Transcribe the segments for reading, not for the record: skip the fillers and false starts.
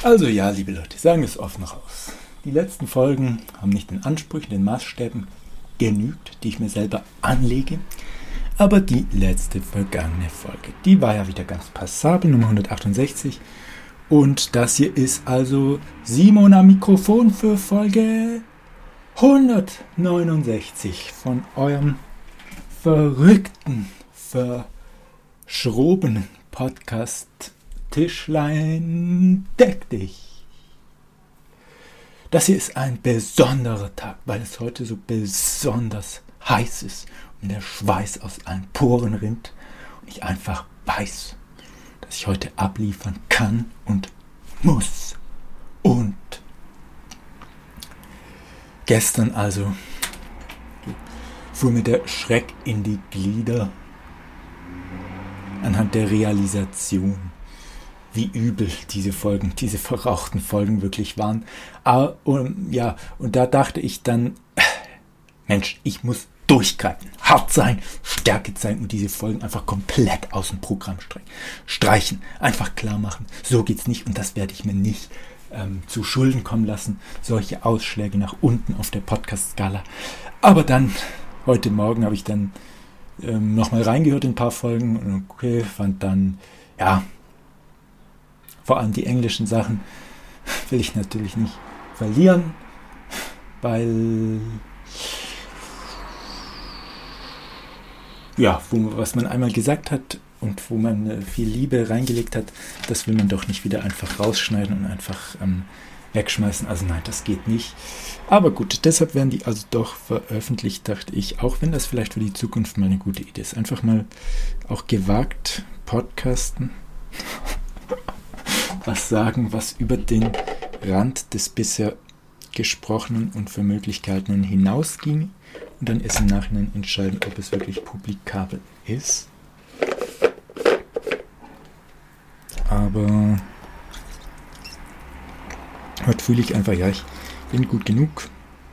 Also ja, liebe Leute, sagen wir es offen raus. Die letzten Folgen haben nicht den Ansprüchen, den Maßstäben genügt, die ich mir selber anlege. Aber die letzte vergangene Folge, die war ja wieder ganz passabel, Nummer 168. Und das hier ist also Simon am Mikrofon für Folge 169 von eurem verrückten, verschrobenen Podcast Tischlein deck dich. Das hier ist ein besonderer Tag, weil es heute so besonders heiß ist und der Schweiß aus allen Poren rinnt und ich einfach weiß, dass ich heute abliefern kann und muss. Und gestern also fuhr mir der Schreck in die Glieder anhand der Realisation, wie übel diese Folgen, diese verrauchten Folgen wirklich waren. Und da dachte ich dann, Mensch, ich muss durchgreifen, hart sein, Stärke zeigen und diese Folgen einfach komplett aus dem Programm streichen. Einfach klar machen, so geht's nicht und das werde ich mir nicht zu Schulden kommen lassen. Solche Ausschläge nach unten auf der Podcast-Skala. Aber dann, heute Morgen habe ich dann nochmal reingehört in ein paar Folgen und okay, fand dann, vor allem die englischen Sachen will ich natürlich nicht verlieren, weil was man einmal gesagt hat und wo man viel Liebe reingelegt hat, das will man doch nicht wieder einfach rausschneiden und einfach wegschmeißen. Also nein, das geht nicht. Aber gut, deshalb werden die also doch veröffentlicht, dachte ich, auch wenn das vielleicht für die Zukunft mal eine gute Idee ist. Einfach mal auch gewagt podcasten, was sagen, was über den Rand des bisher Gesprochenen und für Möglichkeiten hinausging und dann erst im Nachhinein entscheiden, ob es wirklich publikabel ist. Aber heute fühle ich einfach, ich bin gut genug.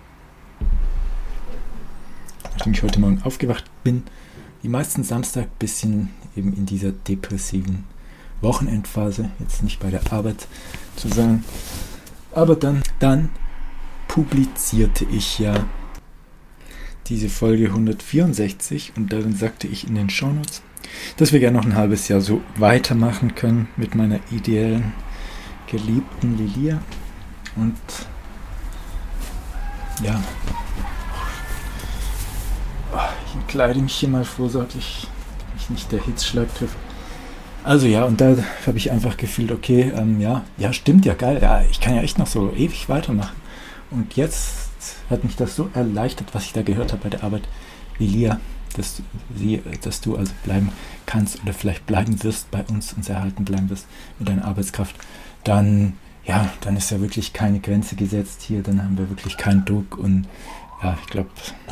Nachdem ich heute Morgen aufgewacht bin, die meisten Samstag ein bisschen eben in dieser depressiven Wochenendphase, jetzt nicht bei der Arbeit zu sein. Aber dann publizierte ich ja diese Folge 164 und darin sagte ich in den Shownotes, dass wir gerne noch ein halbes Jahr so weitermachen können mit meiner ideellen, geliebten Lilia. Und ich kleide mich hier mal vorsorglich, dass mich nicht der Hitzschlag trifft. Also und da habe ich einfach gefühlt, okay, stimmt ja, geil, ich kann ja echt noch so ewig weitermachen. Und jetzt hat mich das so erleichtert, was ich da gehört habe bei der Arbeit, Lilia, dass du also bleiben kannst oder vielleicht bleiben wirst bei uns, uns erhalten bleiben wirst mit deiner Arbeitskraft, dann ist ja wirklich keine Grenze gesetzt hier, dann haben wir wirklich keinen Druck und ich glaube,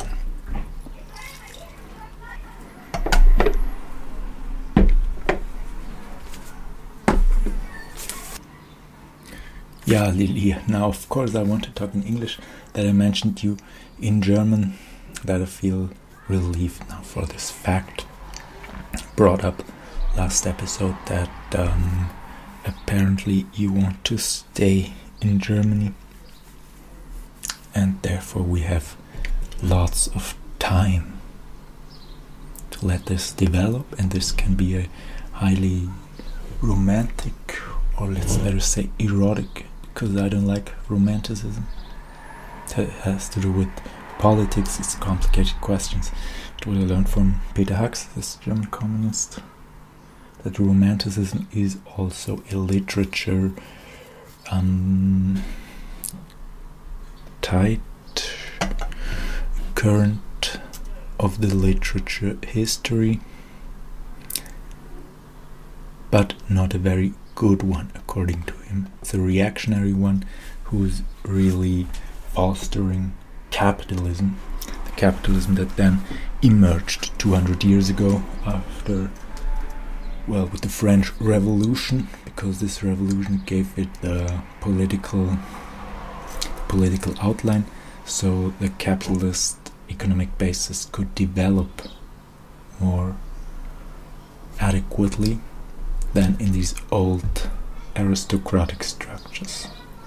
Lily, now of course I want to talk in English, that I mentioned you in German, that I feel relieved now for this fact. Brought up last episode that apparently you want to stay in Germany and therefore we have lots of time to let this develop, and this can be a highly romantic, or let's better say erotic, because I don't like romanticism. It has to do with politics, it's complicated questions. But what I learned from Peter Hux, this German communist, that romanticism is also a literature tight current of the literature history, but not a very good one according to him. It's a reactionary one who's really fostering capitalism, the capitalism that then emerged 200 years ago after, with the French Revolution, because this revolution gave it the political outline, so the capitalist economic basis could develop more adequately than in these old aristocratic structures.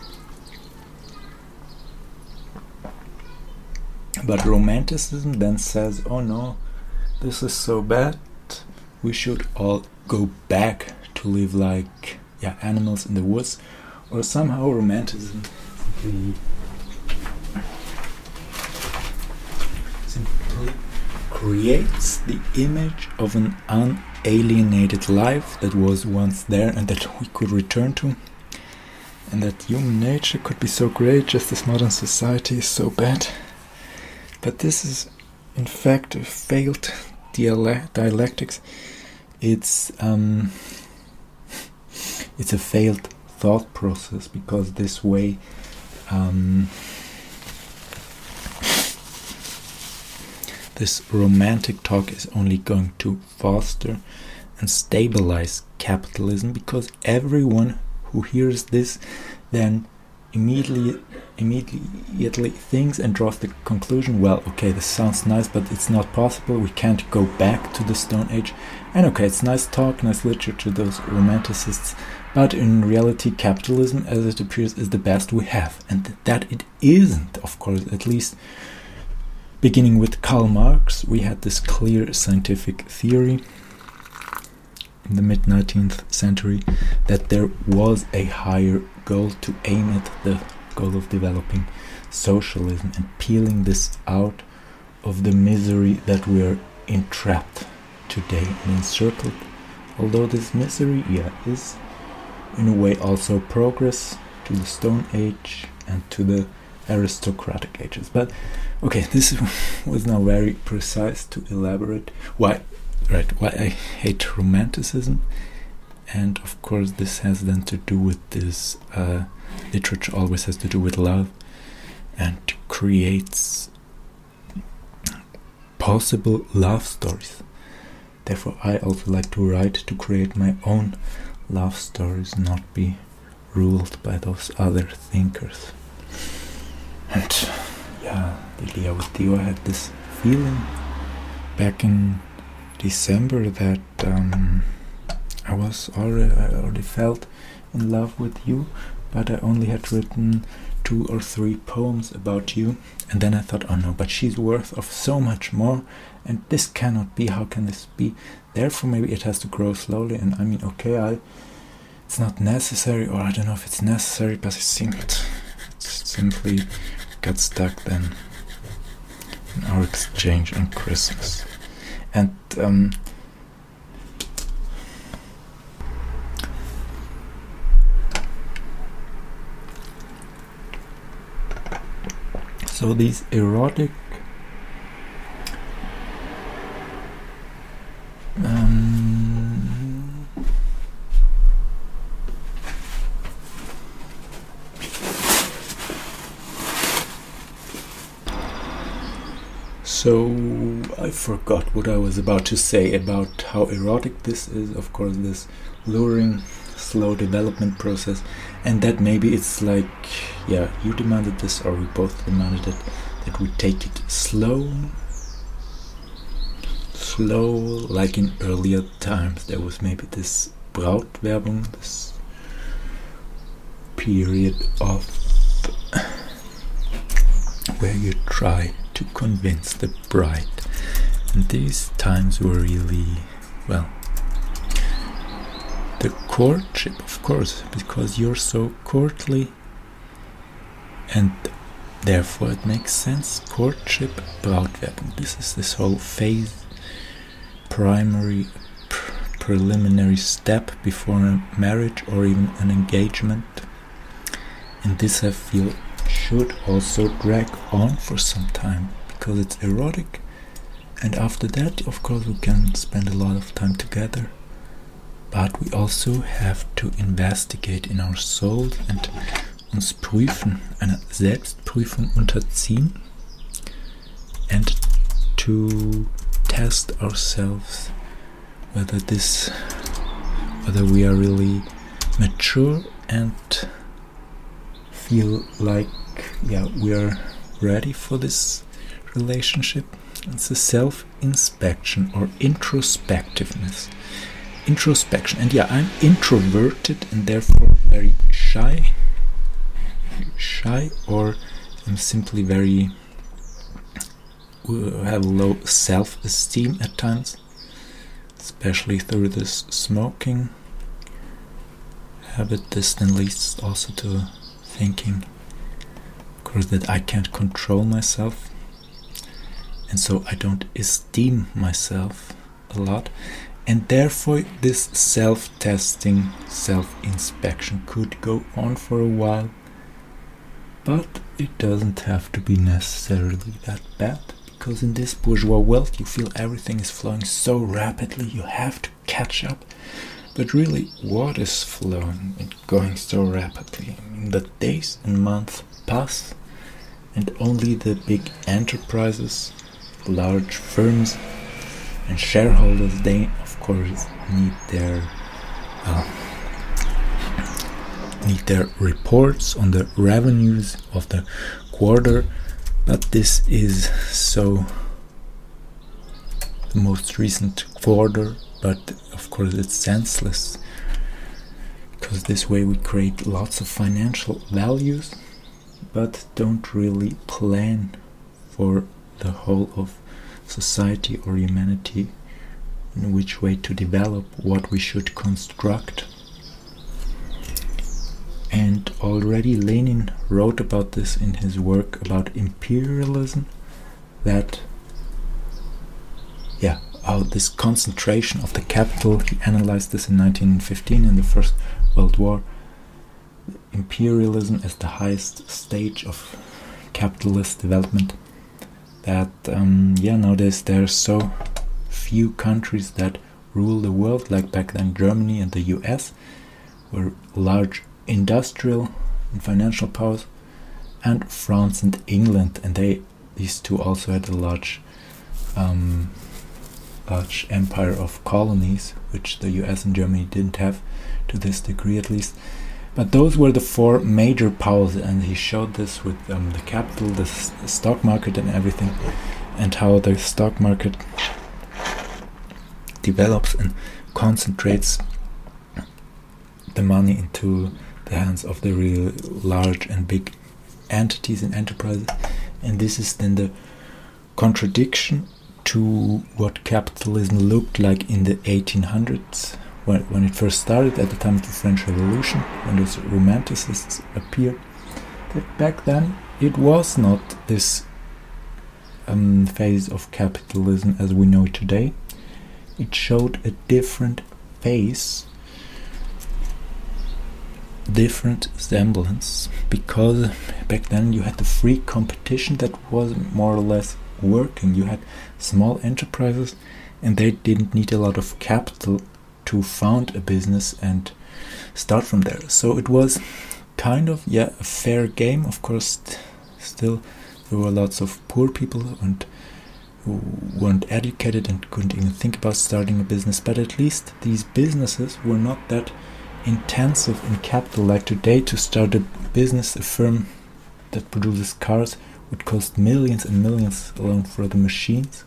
But Romanticism then says, oh no, this is so bad, we should all go back to live like animals in the woods, or somehow Romanticism simply creates the image of an unalienated life that was once there and that we could return to, and that human nature could be so great just as modern society is so bad. But this is in fact a failed dialectics. It's a failed thought process, because this way this romantic talk is only going to foster and stabilize capitalism, because everyone who hears this then immediately thinks and draws the conclusion, well, okay, this sounds nice, but it's not possible, we can't go back to the Stone Age, and okay, it's nice talk, nice literature, those romanticists, but in reality capitalism as it appears is the best we have, and that it isn't, of course. At least beginning with Karl Marx, we had this clear scientific theory in the mid-19th century that there was a higher goal to aim at, the goal of developing socialism and peeling this out of the misery that we are entrapped today and encircled. Although this misery, is in a way also progress to the Stone Age and to the aristocratic ages. But okay, this was now very precise to elaborate why I hate Romanticism. And of course this has then to do with this literature always has to do with love, and creates possible love stories. Therefore I also like to write, to create my own love stories, not be ruled by those other thinkers. And Delia with Dio, I had this feeling back in December that I already felt in love with you, but I only had written 2 or 3 poems about you, and then I thought, oh no, but she's worth of so much more, and this cannot be, how can this be? Therefore maybe it has to grow slowly, and I mean, okay, it's not necessary, or I don't know if it's necessary, but it seemed simply got stuck then in our exchange on Christmas. And so these erotic so I forgot what I was about to say about how erotic this is. Of course, this luring, slow development process, and that maybe it's like, you demanded this, or we both demanded it, that we take it slow, like in earlier times. There was maybe this Brautwerbung, this period of where you try to convince the bride, and these times were really, the courtship, of course, because you're so courtly, and therefore it makes sense. Courtship, Brautwerbung, this is this whole phase, preliminary step before a marriage or even an engagement, and this I feel should also drag on for some time, because it's erotic, and after that of course we can spend a lot of time together, but we also have to investigate in our souls and uns prüfen, einer Selbstprüfung unterziehen, and to test ourselves whether we are really mature and feel like we are ready for this relationship. It's a self-inspection or introspectiveness, introspection. And yeah, I'm introverted and therefore very shy, or I'm simply very have low self-esteem at times, especially through this smoking habit. This then leads also to thinking, of course, that I can't control myself, and so I don't esteem myself a lot, and therefore this self-testing, self-inspection could go on for a while, but it doesn't have to be necessarily that bad, because in this bourgeois world you feel everything is flowing so rapidly, you have to catch up. But really, what is flowing and going so rapidly? I mean, the days and months pass, and only the big enterprises, large firms and shareholders, they of course need their reports on the revenues of the quarter. But this is so the most recent quarter, but of course it's senseless, because this way we create lots of financial values but don't really plan for the whole of society or humanity, in which way to develop, what we should construct. And already Lenin wrote about this in his work about imperialism, that how this concentration of the capital, he analyzed this in 1915 in the First World War, imperialism as the highest stage of capitalist development, that nowadays there are so few countries that rule the world, like back then Germany and the US were large industrial and financial powers, and France and England, and these two also had a large empire of colonies, which the US and Germany didn't have to this degree at least. But those were the four major powers, and he showed this with the capital, the stock market and everything, and how the stock market develops and concentrates the money into the hands of the real large and big entities and enterprises. And this is then the contradiction to what capitalism looked like in the 1800s, when it first started, at the time of the French Revolution, when those romanticists appeared. That back then it was not this phase of capitalism as we know it today. It showed a different face, different semblance, because back then you had the free competition that was more or less working. You had small enterprises, and they didn't need a lot of capital to found a business and start from there. So it was kind of a fair game. Of course, still there were lots of poor people and who weren't educated and couldn't even think about starting a business, but at least these businesses were not that intensive in capital like today. To start a business, a firm that produces cars, would cost millions and millions alone for the machines.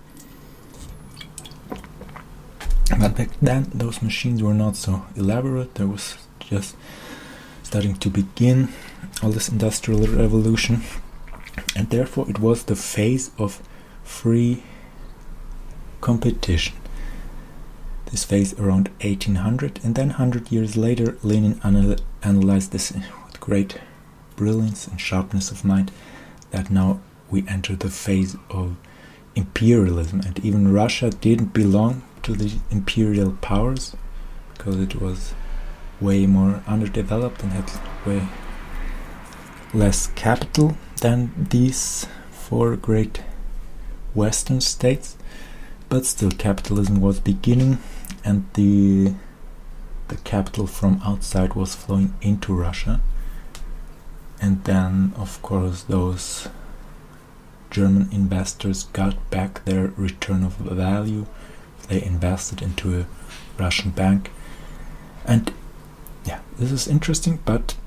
But back then those machines were not so elaborate. There was just starting to begin all this industrial revolution, and therefore it was the phase of free competition. This phase around 1800, and then 100 years later Lenin analyzed this with great brilliance and sharpness of mind, that now we enter the phase of imperialism, and even Russia didn't belong to the imperial powers because it was way more underdeveloped and had way less capital than these four great Western states. But still, capitalism was beginning, and the capital from outside was flowing into Russia. And then, of course, those German investors got back their return of value. They invested into a Russian bank. And this is interesting, but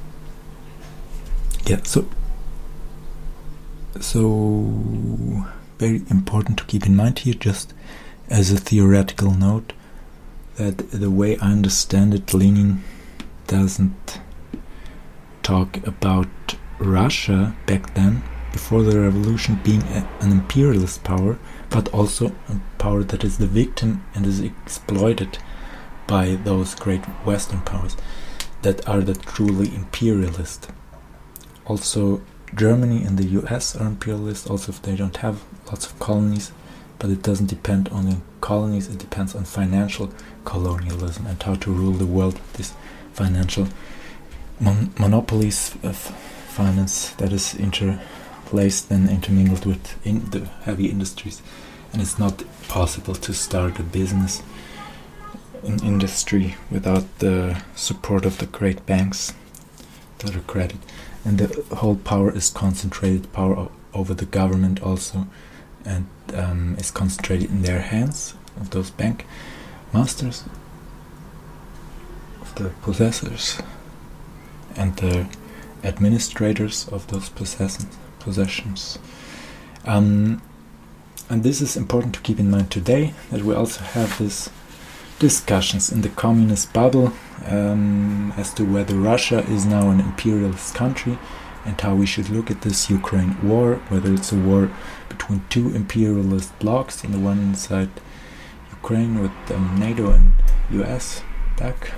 so very important to keep in mind here, just as a theoretical note, that the way I understand it, Lenin doesn't talk about Russia back then, before the revolution, being an imperialist power, but also a power that is the victim and is exploited by those great Western powers that are the truly imperialist. Also, Germany and the US are imperialist, also if they don't have lots of colonies, but it doesn't depend on the colonies, it depends on financial colonialism and how to rule the world with these financial monopolies of finance that is interlaced and intermingled with the heavy industries. And it's not possible to start a business in industry without the support of the great banks that are credit. And the whole power is concentrated, power over the government also, and is concentrated in their hands, of those bank masters, of the possessors, and the administrators of those possessions. And this is important to keep in mind today, that we also have these discussions in the communist bubble as to whether Russia is now an imperialist country and how we should look at this Ukraine war, whether it's a war between two imperialist blocs, on the one side Ukraine with NATO and US back,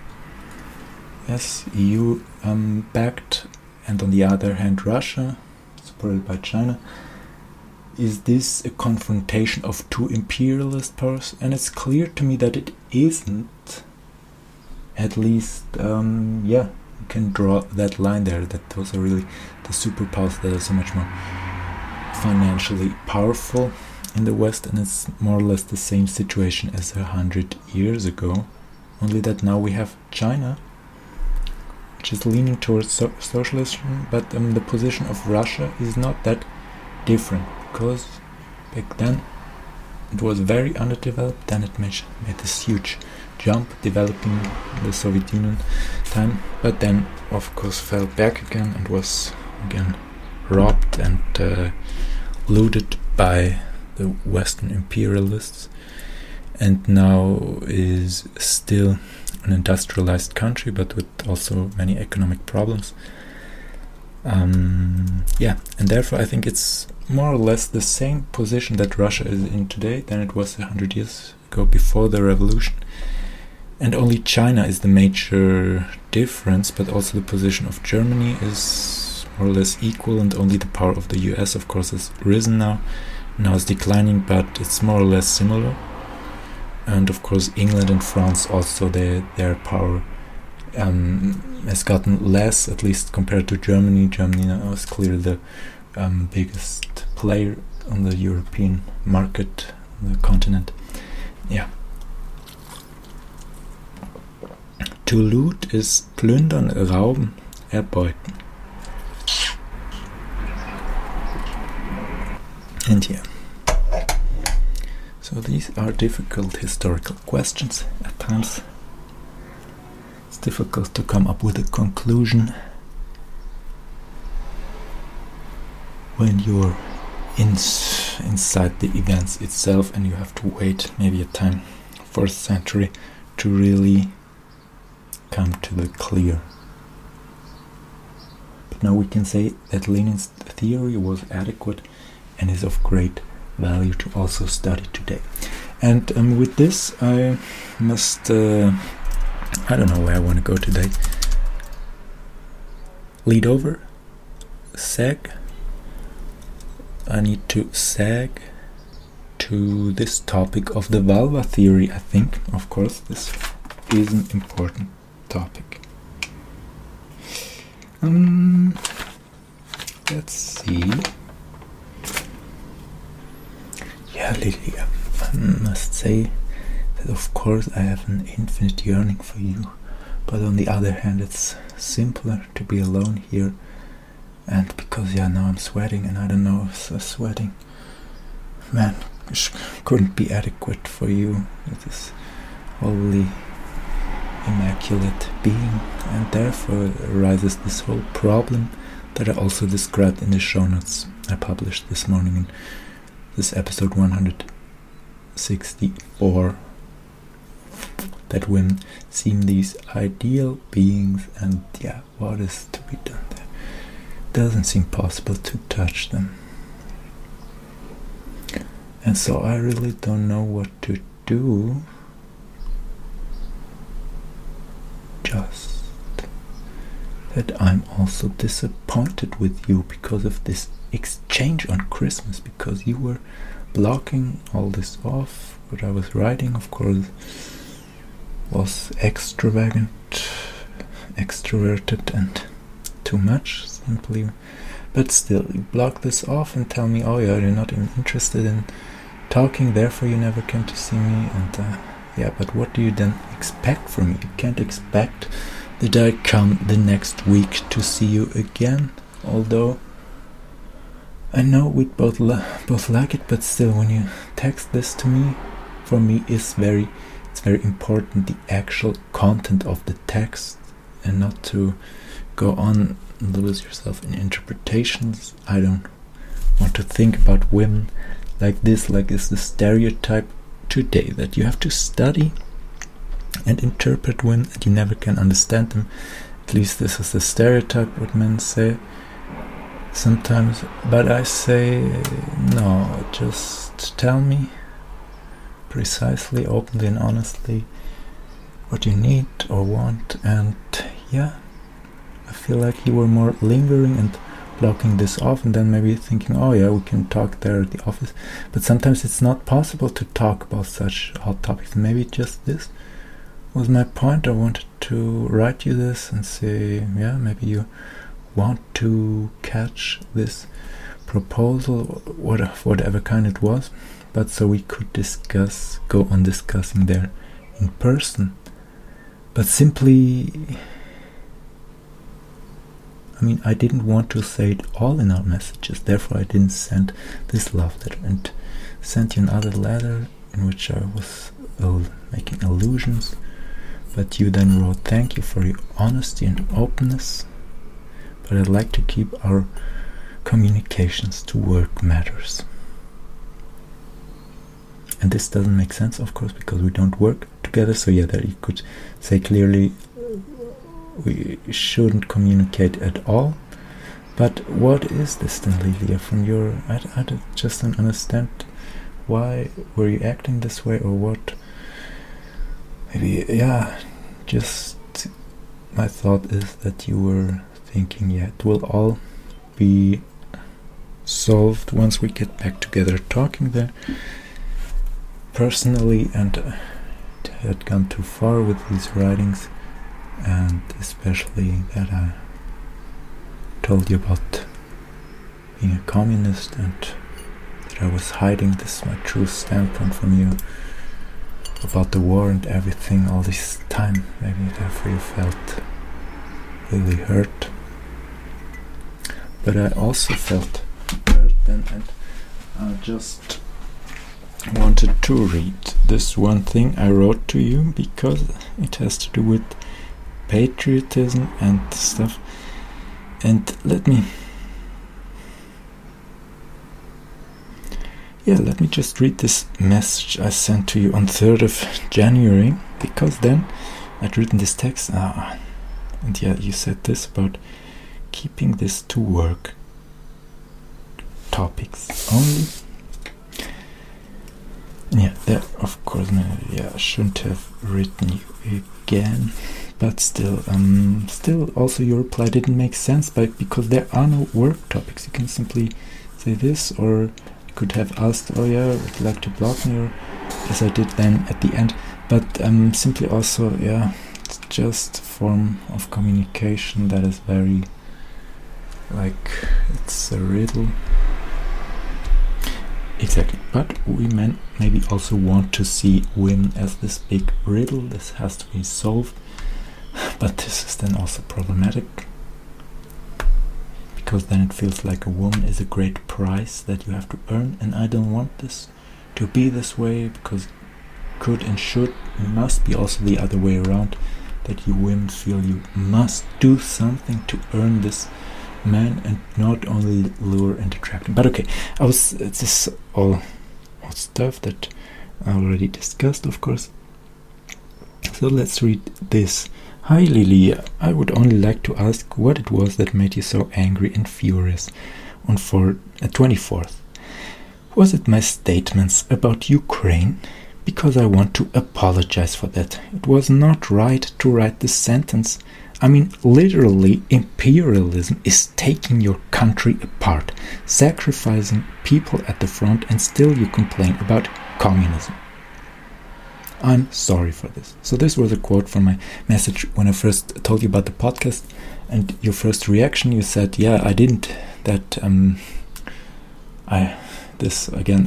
yes, EU backed, and on the other hand Russia, supported by China. Is this a confrontation of two imperialist powers? And it's clear to me that it isn't. At least, you can draw that line there, that those are really the superpowers that are so much more financially powerful in the West, and it's more or less the same situation as 100 years ago, only that now we have China, which is leaning towards socialism, but the position of Russia is not that different, because back then it was very underdeveloped, then it made this huge jump, developing the Soviet Union time, but then of course fell back again and was again robbed and looted by the Western imperialists, and now is still an industrialized country, but with also many economic problems. And therefore I think it's more or less the same position that Russia is in today than it was 100 years ago before the revolution. And only China is the major difference, but also the position of Germany is more or less equal, and only the power of the US, of course, has risen now. Now it's declining, but it's more or less similar. And of course England and France also, their power has gotten less, at least compared to Germany. Germany now is clearly the biggest player on the European market, the continent. Yeah. To loot is plündern, rauben, erbeuten. And yeah. So these are difficult historical questions at times. It's difficult to come up with a conclusion when you're inside the events itself, and you have to wait maybe a time, 4th century, to really come to the clear. But now we can say that Lenin's theory was adequate and is of great value to also study today. And with this I must I don't know where I want to go today. Lead over, sag. I need to sag to this topic of the vulva theory, I think. Of course, this is an important topic. Let's see. Yeah, Lily, I must say that of course I have an infinite yearning for you, but on the other hand it's simpler to be alone here, and because now I'm sweating, and I don't know if sweating, man, couldn't be adequate for you with this holy immaculate being, and therefore arises this whole problem that I also described in the show notes I published this morning. This is episode 164. That women seem these ideal beings, and yeah, what is to be done there? Doesn't seem possible to touch them. And so I really don't know what to do. Just that I'm also disappointed with you because of this exchange on Christmas, because you were blocking all this off. What I was writing, of course, was extravagant, extroverted, and too much, simply. But still, you block this off and tell me, oh yeah, you're not even interested in talking, therefore you never came to see me. And yeah, but what do you then expect from me? You can't expect that I come the next week to see you again, although I know we'd both like it, but still, when you text this to me, for me it's very important, the actual content of the text, and not to go on and lose yourself in interpretations. I don't want to think about women like this, like it's the stereotype today, that you have to study and interpret women and you never can understand them. At least this is the stereotype, what men say sometimes. But I say, no, just tell me precisely, openly and honestly what you need or want. And yeah, I feel like you were more lingering and blocking this off, and then maybe thinking, oh yeah, we can talk there at the office. But sometimes it's not possible to talk about such hot topics. Maybe just this was my point. I wanted to write you this and say, yeah, maybe you want to catch this proposal, whatever kind it was, but so we could go on discussing there in person. But simply, I mean, I didn't want to say it all in our messages, therefore I didn't send this love letter, and sent you another letter in which I was making allusions, but you then wrote, thank you for your honesty and openness, but I'd like to keep our communications to work matters. And this doesn't make sense, of course, because we don't work together, so yeah, that you could say clearly we shouldn't communicate at all. But what is this then, Lilia, from your... I just don't understand. Why were you acting this way, or what? Maybe, yeah, just my thought is that you were thinking, yeah, it will all be solved once we get back together talking there personally, and it had gone too far with these writings, and especially that I told you about being a communist and that I was hiding this my true standpoint from you about the war and everything all this time. Maybe therefore you felt really hurt, but I also felt hurt then, and I just wanted to read this one thing I wrote to you because it has to do with patriotism and stuff. And let me just read this message I sent to you on 3rd of January, because then I'd written this text, and yeah, you said this about keeping this to work topics only. Yeah, that of course, I shouldn't have written you again, but still also your reply didn't make sense, because there are no work topics. You can simply say this, or you could have asked, oh yeah, would you like to block me, or as I did then at the end. But simply also, yeah, it's just a form of communication that is very, like, it's a riddle. Exactly, but we men maybe also want to see women as this big riddle. This has to be solved, but this is then also problematic, because then it feels like a woman is a great prize that you have to earn, and I don't want this to be this way, because could and should must be also the other way around, that you women feel you must do something to earn this man and not only lure and attract him. But okay, this is all stuff that I already discussed, of course. So let's read this. Hi Lilia, I would only like to ask what it was that made you so angry and furious on 24th. Was it my statements about Ukraine? Because I want to apologize for that. It was not right to write this sentence. I mean, literally, imperialism is taking your country apart, sacrificing people at the front, and still you complain about communism. I'm sorry for this. So this was a quote from my message when I first told you about the podcast, and your first reaction, you said, yeah, I didn't, that, this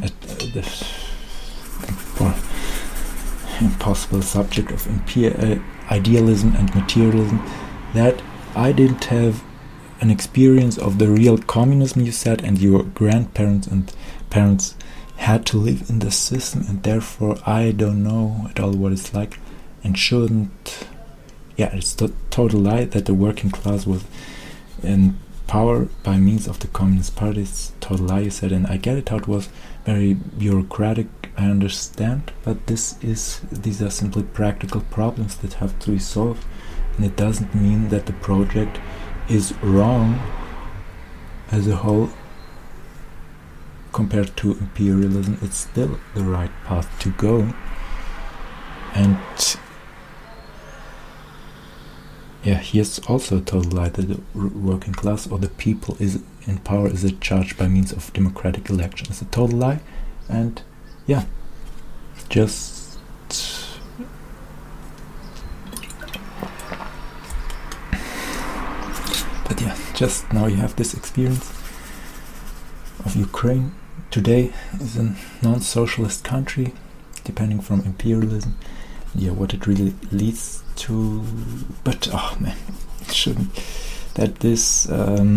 impossible subject of idealism and materialism, that I didn't have an experience of the real communism, you said, and your grandparents and parents had to live in the system, and therefore I don't know at all what it's like, and shouldn't. Yeah, it's a total lie that the working class was in power by means of the Communist Party. It's a total lie, you said, and I get it how it was very bureaucratic, I understand, but these are simply practical problems that have to be solved, and it doesn't mean that the project is wrong as a whole. Compared to imperialism, it's still the right path to go. And yeah, here's also a total lie that the working class or the people is in power is charged by means of democratic election. It's a total lie, and yeah, just but yeah, just now you have this experience of Ukraine. Today is a non-socialist country, depending from imperialism. Yeah, what it really leads to, but oh man, it shouldn't. That this,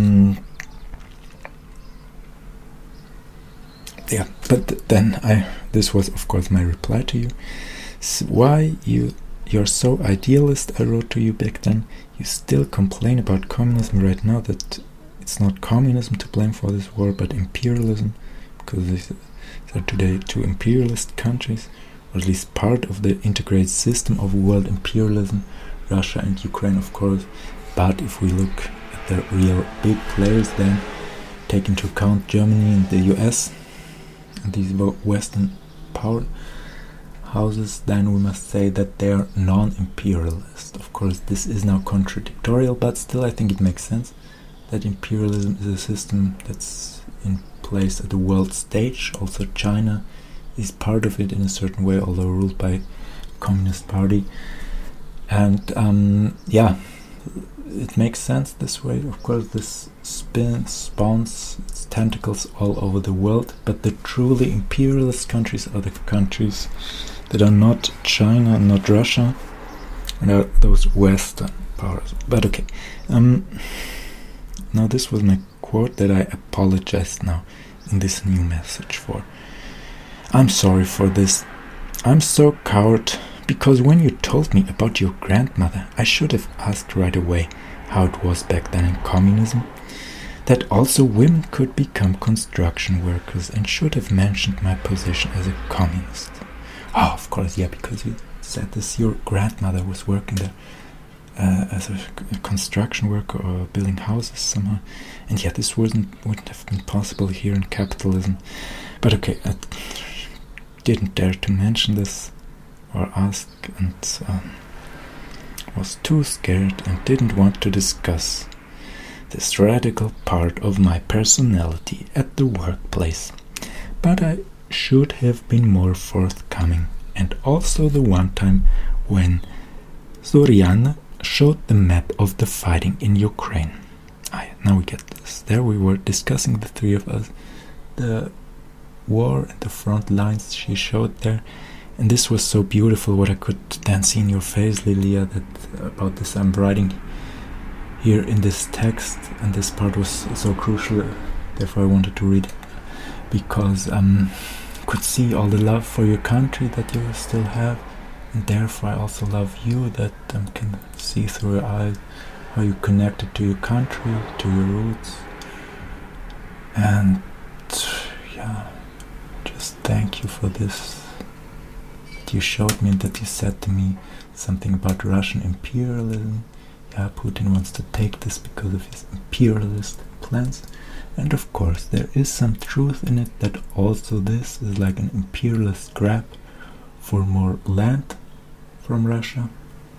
yeah. But then this was of course my reply to you. Why you're so idealist? I wrote to you back then. You still complain about communism right now. That it's not communism to blame for this war, but imperialism, because these are today two imperialist countries, or at least part of the integrated system of world imperialism, Russia and Ukraine, of course. But if we look at the real big players, then take into account Germany and the US, and these Western power houses, then we must say that they are non-imperialist. Of course, this is now contradictorial, but still I think it makes sense that imperialism is a system that's in place at the world stage. Also China is part of it in a certain way, although ruled by Communist Party. And yeah, it makes sense this way. Of course, this spawns its tentacles all over the world, but the truly imperialist countries are the countries that are not China, not Russia, and are those Western powers. But okay, now this was my quote that I apologize now in this new message for. I'm sorry for this. I'm so coward, because when you told me about your grandmother, I should have asked right away how it was back then in communism, that also women could become construction workers, and should have mentioned my position as a communist. Oh, of course, yeah, because you said this, your grandmother was working there as a construction worker or building houses somehow, and yeah, this wouldn't have been possible here in capitalism. But okay, I didn't dare to mention this or ask, and was too scared and didn't want to discuss this radical part of my personality at the workplace. But I should have been more forthcoming, and also the one time when Zoriana showed the map of the fighting in Ukraine. Now we get this. There we were discussing, the three of us, the war and the front lines she showed there, and this was so beautiful what I could then see in your face, Lilia, that about this I'm writing here in this text, and this part was so crucial, therefore I wanted to read it, because I could see all the love for your country that you still have, and therefore I also love you, that can see through your eyes how you connected to your country, to your roots. And yeah, just thank you for this. That you showed me, that you said to me something about Russian imperialism. Yeah, Putin wants to take this because of his imperialist plans. And of course, there is some truth in it that also this is like an imperialist grab for more land from Russia.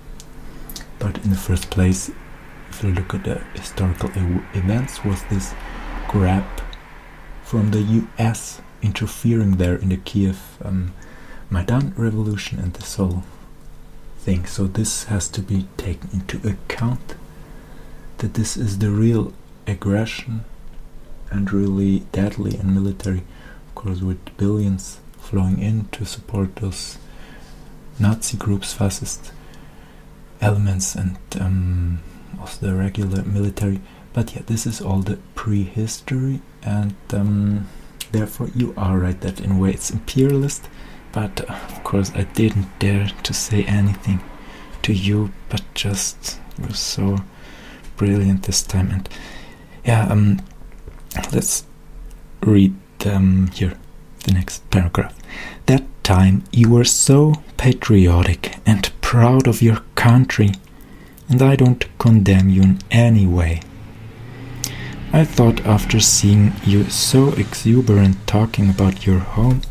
But in the first place, if you look at the historical events, was this grab from the US interfering there in the Kiev Maidan revolution and this whole thing. So this has to be taken into account, that this is the real aggression and really deadly and military, of course, with billions flowing in to support those Nazi groups, fascist elements, and also the regular military. But yeah, this is all the prehistory, and therefore you are right that in a way it's imperialist. But of course I didn't dare to say anything to you, but just it was so brilliant this time. And yeah, let's read here the next paragraph. That time you were so patriotic and proud of your country, and I don't condemn you in any way. I thought after seeing you so exuberant talking about your home,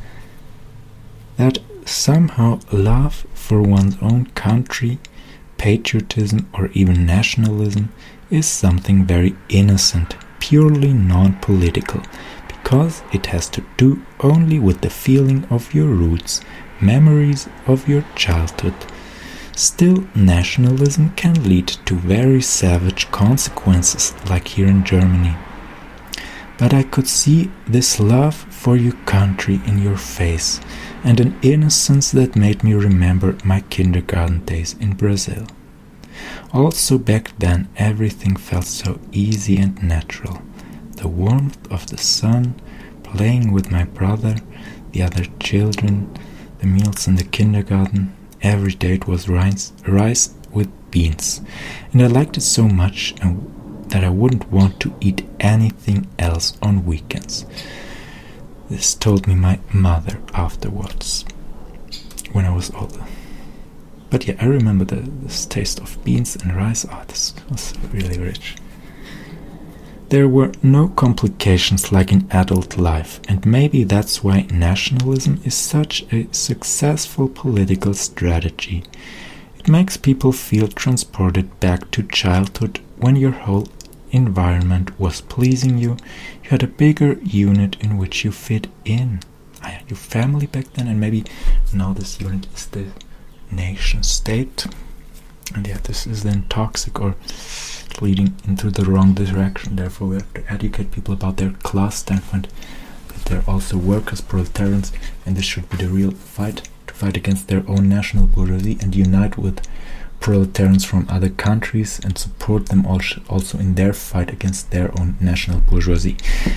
that somehow love for one's own country, patriotism or even nationalism is something very innocent, purely non-political, because it has to do only with the feeling of your roots, memories of your childhood. Still, nationalism can lead to very savage consequences, like here in Germany. But I could see this love for your country in your face, and an innocence that made me remember my kindergarten days in Brazil. Also back then everything felt so easy and natural. The warmth of the sun, playing with my brother, the other children, the meals in the kindergarten. Every day it was rice with beans, and I liked it so much that I wouldn't want to eat anything else on weekends. This told me my mother afterwards, when I was older. But yeah, I remember this taste of beans and rice. Oh, this was really rich. There were no complications like in adult life, and maybe that's why nationalism is such a successful political strategy. It makes people feel transported back to childhood when your whole environment was pleasing you. You had a bigger unit in which you fit in. Your family back then, and maybe now this unit is the nation state. And yeah, this is then toxic or leading into the wrong direction. Therefore we have to educate people about their class standpoint, that they're also workers, proletarians, and this should be the real fight, to fight against their own national bourgeoisie and unite with proletarians from other countries and support them also in their fight against their own national bourgeoisie.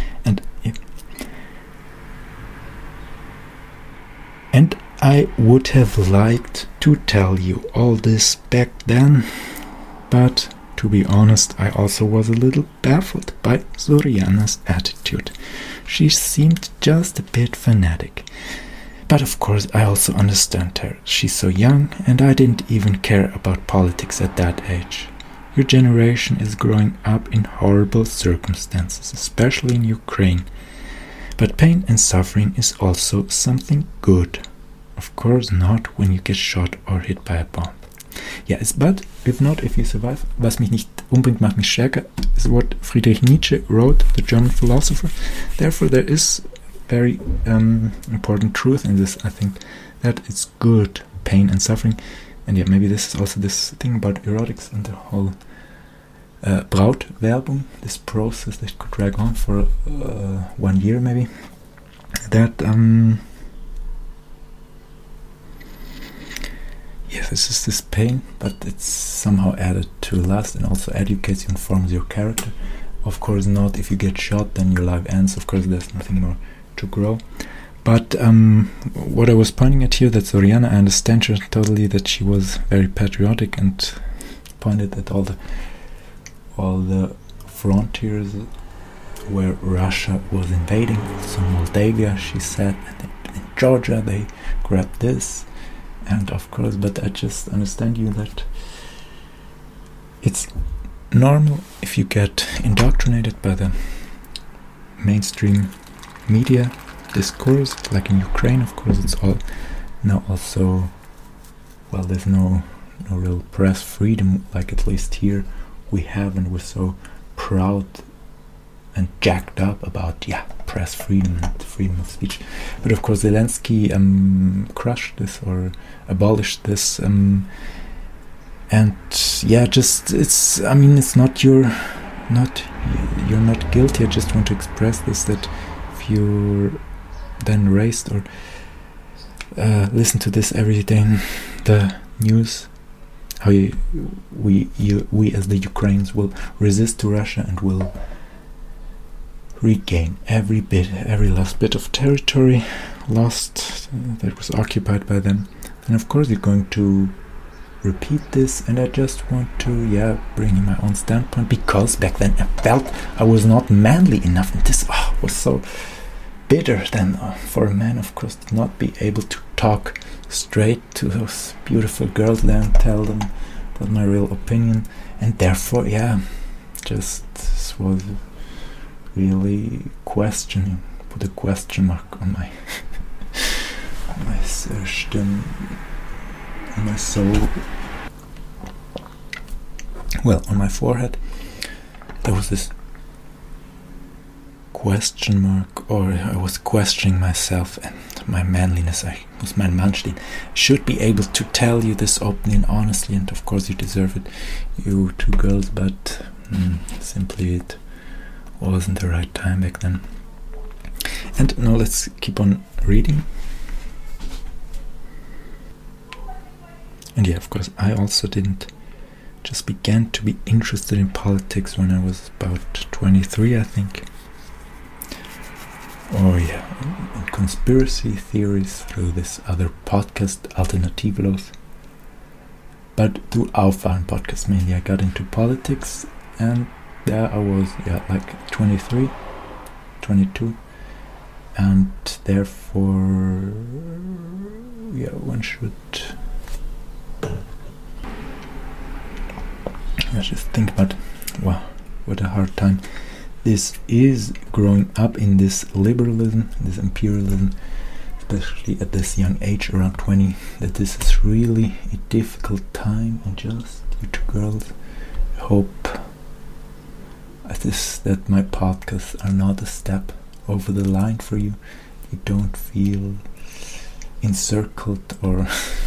And I would have liked to tell you all this back then, but to be honest, I also was a little baffled by Zoriana's attitude. She seemed just a bit fanatic. But of course I also understand her. She's so young, and I didn't even care about politics at that age. Your generation is growing up in horrible circumstances, especially in Ukraine. But pain and suffering is also something good. Of course not when you get shot or hit by a bomb. Yeah, it's bad, if not, if you survive. Was mich nicht umbringt, macht mich stärker, is what Friedrich Nietzsche wrote, the German philosopher. Therefore there is very important truth in this, I think, that it's good, pain and suffering. And yeah, maybe this is also this thing about erotics and the whole Brautwerbung, this process that could drag on for 1 year maybe, that yeah, this is this pain, but it's somehow added to lust and also educates you and forms your character. Of course not, if you get shot then your life ends, of course there's nothing more to grow. But what I was pointing at here, that Zoriana, I understand her totally, that she was very patriotic and pointed at all the all the frontiers where Russia was invading. So Moldavia, she said, and in Georgia they grabbed this, and of course, but I just understand you that it's normal if you get indoctrinated by the mainstream media discourse, like in Ukraine, of course, it's all now also, well, there's no real press freedom, like at least here we have, and we're so proud and jacked up about press freedom and freedom of speech. But of course Zelensky crushed this or abolished this, and just it's not you're not guilty. I just want to express this, that if you're then raised or listen to this every day in the news, how we as the Ukrainians will resist to Russia and will regain every last bit of territory lost that was occupied by them. And of course you're going to repeat this, and I just want to bring in my own standpoint, because back then I felt I was not manly enough, and this was so bitter then for a man, of course, to not be able to talk straight to those beautiful girls there and tell them about my real opinion. And therefore just was really questioning, put a question mark on my stem, on my soul, well, on my forehead. There was this question mark, or I was questioning myself and my manliness. I was mein Mannstin. I should be able to tell you this openly and honestly, and of course you deserve it, you two girls, but simply it wasn't the right time back then. And now let's keep on reading. And of course I also just began to be interested in politics when I was about 23, I think. And conspiracy theories through this other podcast, Alternativlos. But through Aufwachen podcast mainly I got into politics, and there I was like 23, 22, and therefore one should just think about, wow, what a hard time this is growing up in this liberalism, this imperialism, especially at this young age, around 20, that this is really a difficult time. And just, you two girls, I hope that my podcasts are not a step over the line for you. You don't feel encircled or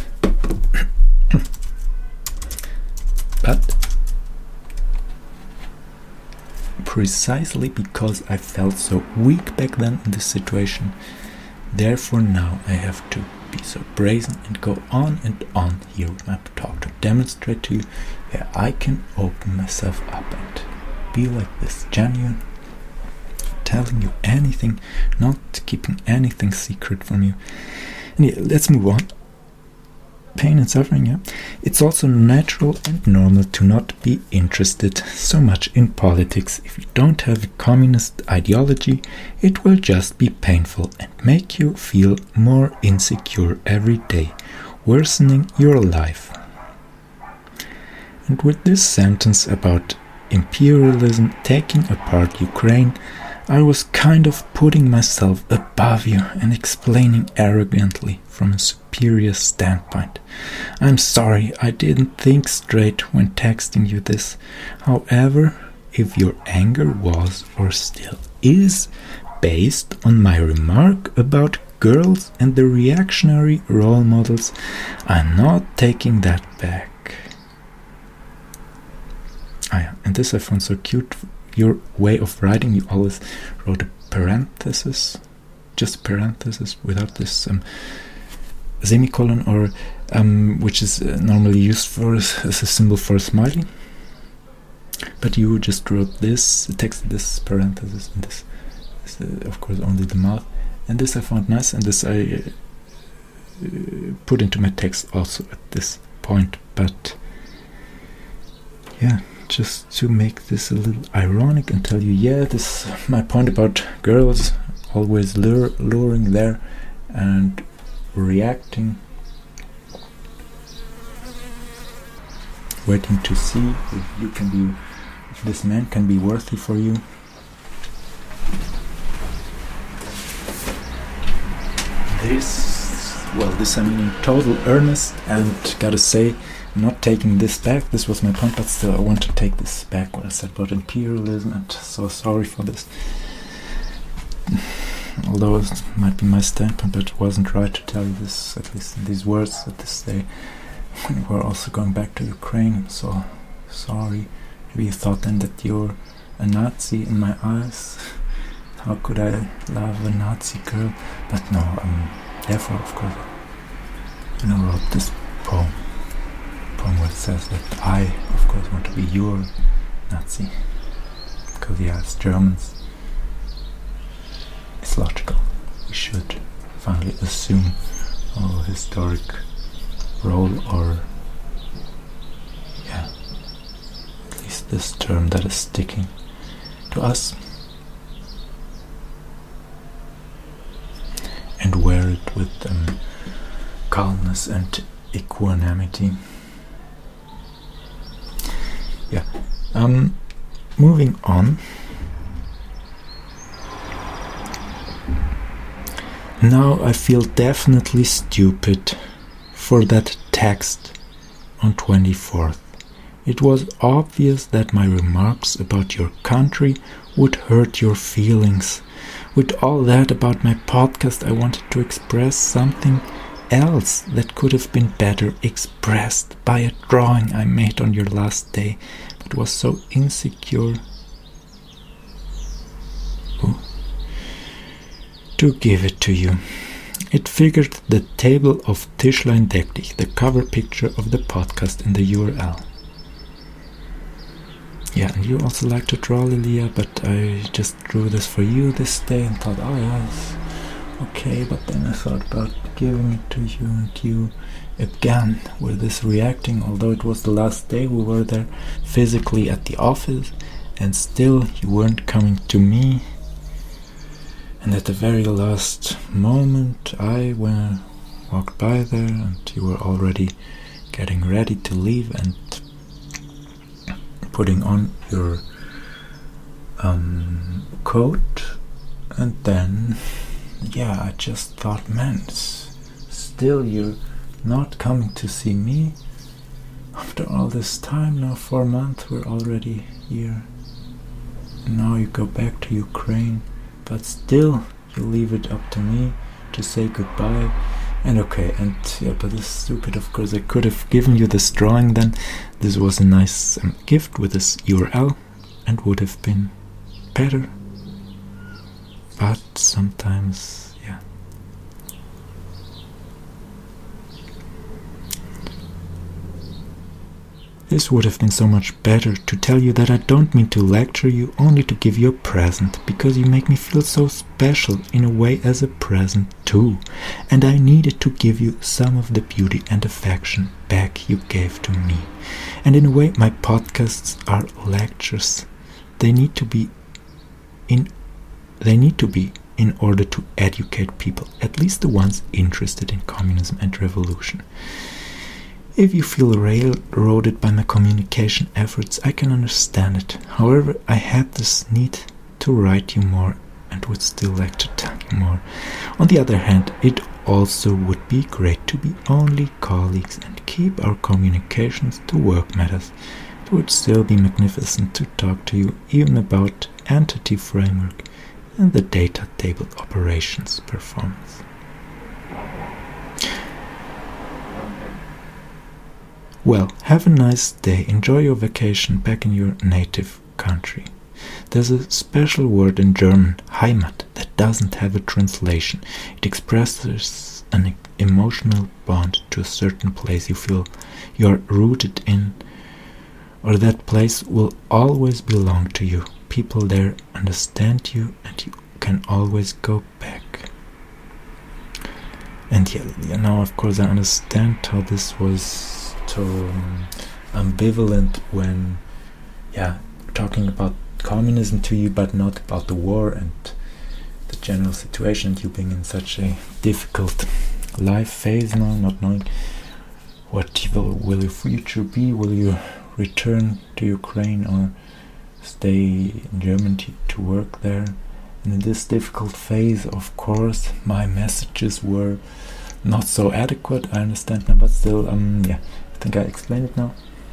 but precisely because I felt so weak back then in this situation, therefore now I have to be so brazen and go on and on here with my talk to demonstrate to you I can open myself up and be like this, genuine, telling you anything, not keeping anything secret from you. And let's move on. Pain and suffering, it's also natural and normal to not be interested so much in politics. If you don't have a communist ideology, it will just be painful and make you feel more insecure every day, worsening your life. And with this sentence about imperialism taking apart Ukraine, I was kind of putting myself above you and explaining arrogantly from a superior standpoint. I'm sorry, I didn't think straight when texting you this. However, if your anger was or still is based on my remark about girls and the reactionary role models, I'm not taking that back. And this I found so cute. Your way of writing, you always wrote a parenthesis, just a parenthesis without this semicolon, or which is normally used for as a symbol for a smiley. But you just wrote this, texted this parenthesis, and this is of course only the mouth. And this I found nice, and this I put into my text also at this point. But just to make this a little ironic and tell you, yeah, this is my point about girls always luring there and reacting, waiting to see if this man can be worthy for you. This I mean in total earnest, and gotta say, I'm not taking this back. This was my point, but still I want to take this back, what I said about imperialism, and so sorry for this. Although it might be my standpoint, but it wasn't right to tell you this, at least in these words, at this day. We're also going back to Ukraine, I'm so sorry. Maybe you thought then that you're a Nazi in my eyes. How could I love a Nazi girl? But no, therefore, of course, I wrote this poem where it says that I, of course, want to be your Nazi. Because, yeah, as Germans, it's logical. We should finally assume our historic role, or, yeah, at least this term that is sticking to us, and wear it with calmness and equanimity. Yeah. Moving on. Now I feel definitely stupid for that text on 24th. It was obvious that my remarks about your country would hurt your feelings. With all that about my podcast, I wanted to express something else that could have been better expressed by a drawing I made on your last day, but was so insecure to give it to you. It figured the table of Tischlein Deck dich, the cover picture of the podcast in the URL. Yeah, and you also like to draw, Lilia, but I just drew this for you this day and thought, oh yeah, it's okay, but then I thought about giving it to you, and you again were this reacting, although it was the last day we were there physically at the office, and still you weren't coming to me. And at the very last moment I walked by there and you were already getting ready to leave and putting on your coat, and then yeah, I just thought, man, still you're not coming to see me after all this time. Now 4 months we're already here, and now you go back to Ukraine, but still you leave it up to me to say goodbye. And okay, and yeah, but this is stupid, of course. I could have given you this drawing then. This was a nice gift with this URL and would have been better. But sometimes, yeah. This would have been so much better, to tell you that I don't mean to lecture you, only to give you a present, because you make me feel so special in a way as a present too, and I needed to give you some of the beauty and affection back you gave to me. And in a way, my podcasts are lectures. They need to be in order to educate people, at least the ones interested in communism and revolution. If you feel railroaded by my communication efforts, I can understand it. However, I had this need to write you more and would still like to tell you more. On the other hand, it also would be great to be only colleagues and keep our communications to work matters. It would still be magnificent to talk to you even about entity framework and the data table operations performance. Well, have a nice day. Enjoy your vacation back in your native country. There's a special word in German, Heimat, that doesn't have a translation. It expresses an emotional bond to a certain place you feel you are rooted in, or that place will always belong to you. People there understand you and you can always go back. And yeah, now of course I understand how this was so ambivalent when talking about communism to you, but not about the war and the general situation, and you being in such a difficult life phase now, not knowing what will your future be. Will you return to Ukraine or stay in Germany to work there? And in this difficult phase, of course, my messages were not so adequate, I understand now, but still, I think I explained it now.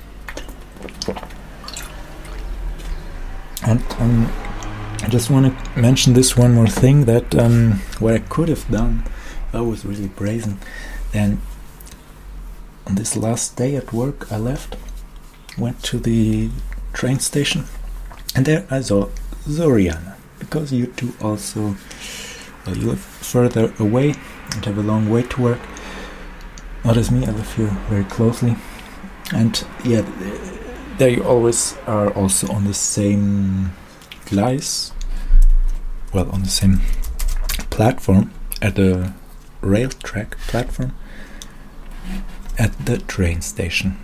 And I just want to mention this one more thing, that what I could have done, I was really brazen. Then on this last day at work, I went to the train station, and there I saw Zoriana, because you two also, you live further away and have a long way to work. Not as me, I live here very closely, and there you always are also on the same on the same platform, at the rail track platform at the train station.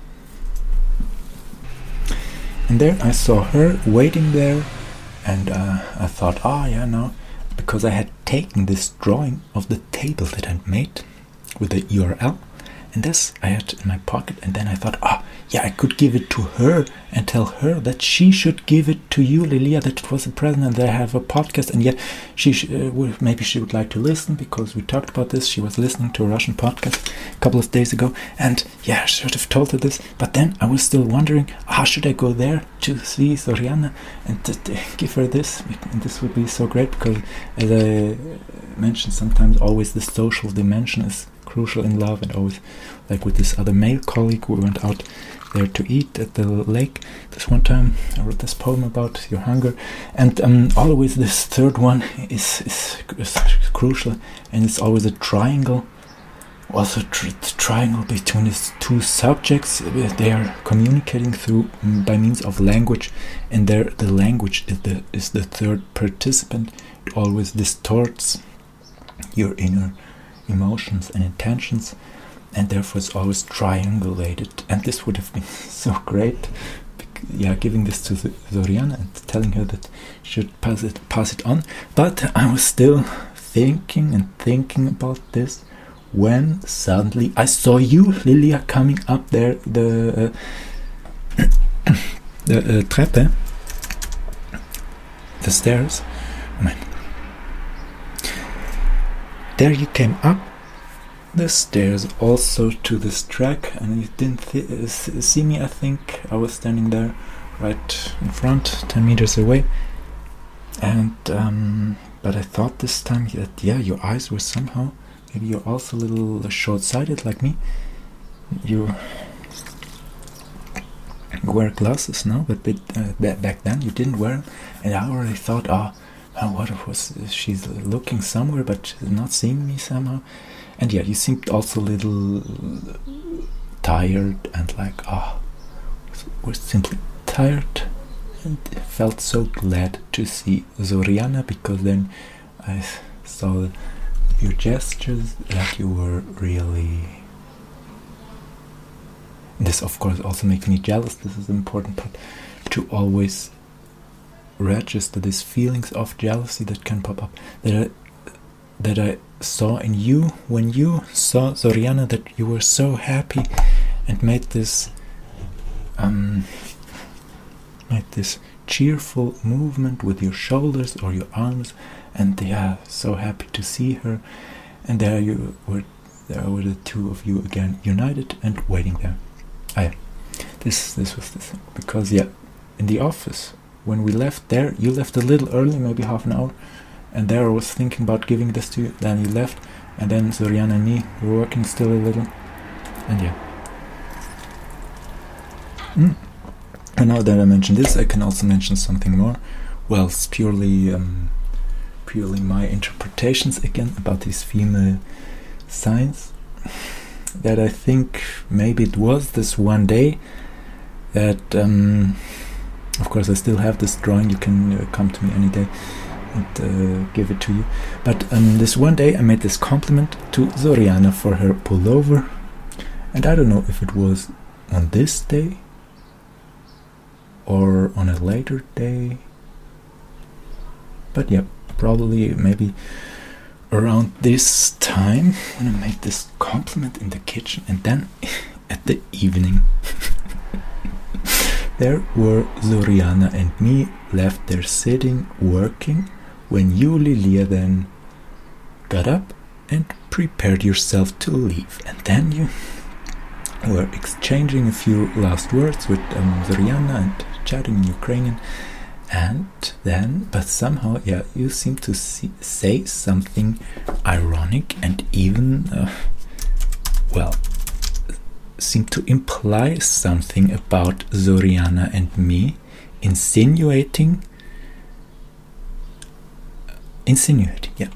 And there I saw her waiting there, and I thought, now, because I had taken this drawing of the table that I'd made with the URL, and this I had in my pocket, and then I thought, I could give it to her and tell her that she should give it to you, Lilia, that it was a present, and they have a podcast, and maybe she would like to listen, because we talked about this. She was listening to a Russian podcast a couple of days ago, and I should have told her this, but then I was still wondering, how should I go there to see Zoriana and give her this? And this would be so great, because as I mentioned, sometimes always the social dimension is crucial in love, and always, like with this other male colleague, we went out there to eat at the lake this one time. I wrote this poem about your hunger, and always this third one is crucial, and it's always a triangle, also triangle between these two subjects. They are communicating through by means of language, and the language is the third participant. It always distorts your inner emotions and intentions, and therefore it's always triangulated. And this would have been so great, giving this to Zoriana and telling her that she should pass it on. But I was still thinking about this, when suddenly I saw you, Lilia, coming up there the Treppe, the stairs. There you came up the stairs also to this track, and you didn't see me. I think I was standing there right in front, 10 meters away, and but I thought this time that your eyes were somehow, maybe you're also a little short-sighted like me. You wear glasses now, but back then you didn't wear them, and I already thought, what was she's looking somewhere, but she's not seeing me somehow. And you seemed also a little tired, and like, was simply tired, and felt so glad to see Zoriana, because then I saw your gestures that you were really. This, of course, also makes me jealous. This is the important part, to always register these feelings of jealousy that can pop up, that I saw in you when you saw Zoriana, that you were so happy and made this cheerful movement with your shoulders or your arms, and so happy to see her. And there were the two of you again, united and waiting there. This was the thing, because in the office, when we left there, you left a little early, maybe half an hour, and there I was thinking about giving this to you. Then you left, and then Zoriana and me were working still a little, and And now that I mentioned this, I can also mention something more. Well, it's purely my interpretations again about these female signs. That I think maybe it was this one day that, of course, I still have this drawing. You can come to me any day and give it to you. But this one day I made this compliment to Zoriana for her pullover, and I don't know if it was on this day or on a later day. But yeah, probably maybe around this time when I made this compliment in the kitchen, and then at the evening there were Zoriana and me left there sitting working when you, Lilia, then got up and prepared yourself to leave, and then you were exchanging a few last words with Zoriana and chatting in Ukrainian, and then, but somehow, yeah, you seem to say something ironic and even, seem to imply something about Zoriana and me, insinuating, yeah.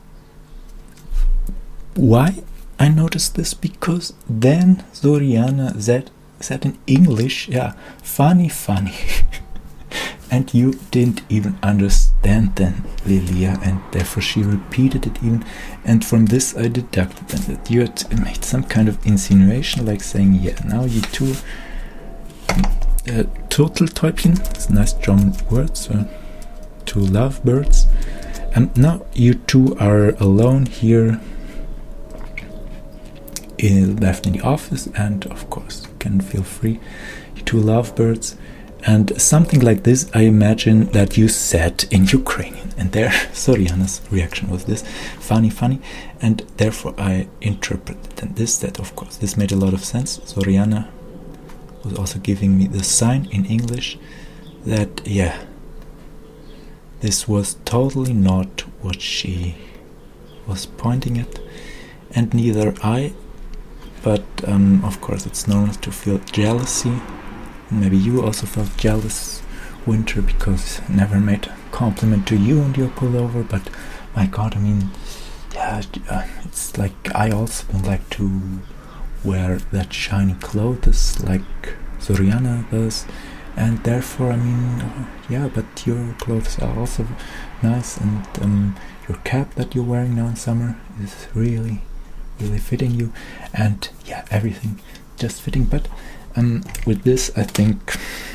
Why I noticed this? Because then Zoriana said in English, yeah, funny, and you didn't even understand then, Lilia, and therefore she repeated it even, and from this I deducted that you had made some kind of insinuation, like saying, yeah, now you two Turteltäubchen, it's nice German words, two lovebirds, and now you two are alone here, left in the office, and of course you can feel free, you two lovebirds. And something like this I imagine that you said in Ukrainian, and there Zoriana's reaction was this, funny, and therefore I interpreted and this, that of course this made a lot of sense. Zoriana was also giving me the sign in English that, yeah, this was totally not what she was pointing at, and neither I, but of course it's normal to feel jealousy. Maybe you also felt jealous, Winter, because I never made a compliment to you and your pullover, but my god, I mean, yeah, it's like I also don't like to wear that shiny clothes like Zoriana does, and therefore, I mean, yeah, but your clothes are also nice, and your cap that you're wearing now in summer is really fitting you, and yeah, everything just fitting, but with this, I think